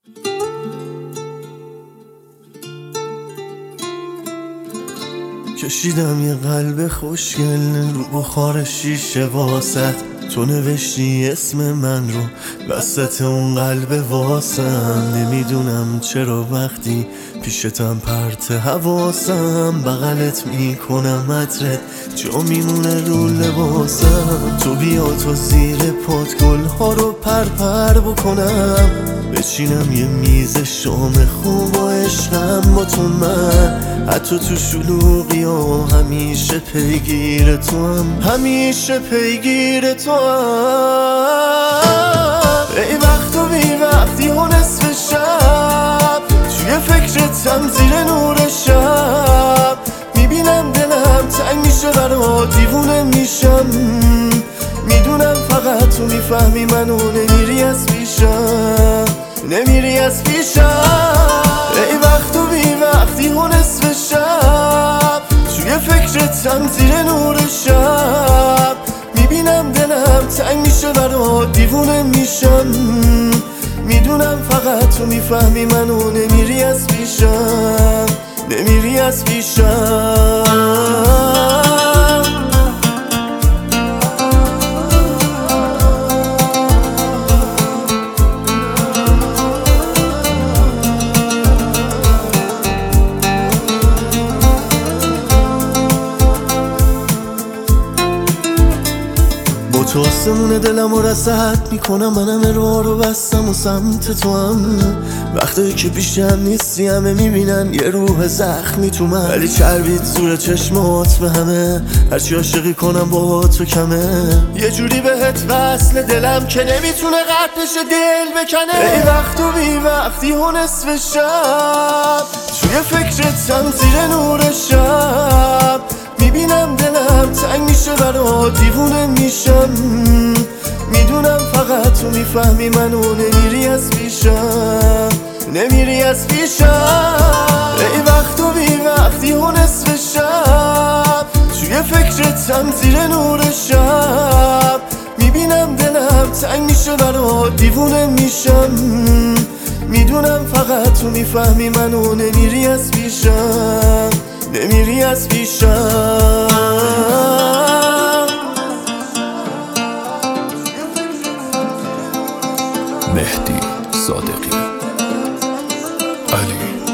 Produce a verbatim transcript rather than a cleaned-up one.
کشیدم یه قلب خوشگل رو بخار شیشه واسط، تو نوشتی اسم من رو وسط اون قلب واسم. نمیدونم چرا وقتی پیشتم پرت حواسم، بغلت میکنم عطرت جا میمونه رو لباسم. تو بیا تو زیر پات گلها رو پرپر بکنم، بچینم یه میز شام خوب و عشقم با تو من. حتی تو شلوغی ها همیشه پیگیر تو هم، همیشه پیگیر تو هم. ای وقت و بی وقتی ها نصف شب، توی فکرتم زیر نور شب. میبینم دلم تنگ میشه برا دیوونه میشم، میدونم فقط تو میفهمی منو نمیری از پیشم، نمیری از پیشم. ای وقت و بی وقتی ها نصف شب، توی فکرتم زیر نور شب. میبینم دلم تنگ میشه برا دیوونه میشم، میدونم فقط تو میفهمی منو نمیری از پیشم، نمیری از پیشم. تو آسمون دلم و رسد میکنم، منم راه رو بستم و سمت تو هم. وقتی که پیشم نیستی همه میبینن یه روح زخمی تو من، ولی چربید زور چشمات به همه، هرچی عاشقی کنم با تو کمه. یه جوری بهت وصل دلم که نمیتونه قطعش دل بکنه. ای وقت و بی وقتی ها نصف شب، توی فکرتم زیر نور شب. میبینم دلم تنگ میشه برا دیوونه میشم، میدونم فقط تو میفهمی منو نمیری از پیشم، نمیری از پیشم. ای وقت و بی وقتی ها نصف شب، توی فکرتم زیر نور شب. میبینم دلم تنگ میشه برا دیوونه میشم، میدونم فقط تو میفهمی منو نمیری از پیشم، نمیری از پیشم. مهدی صادقی علی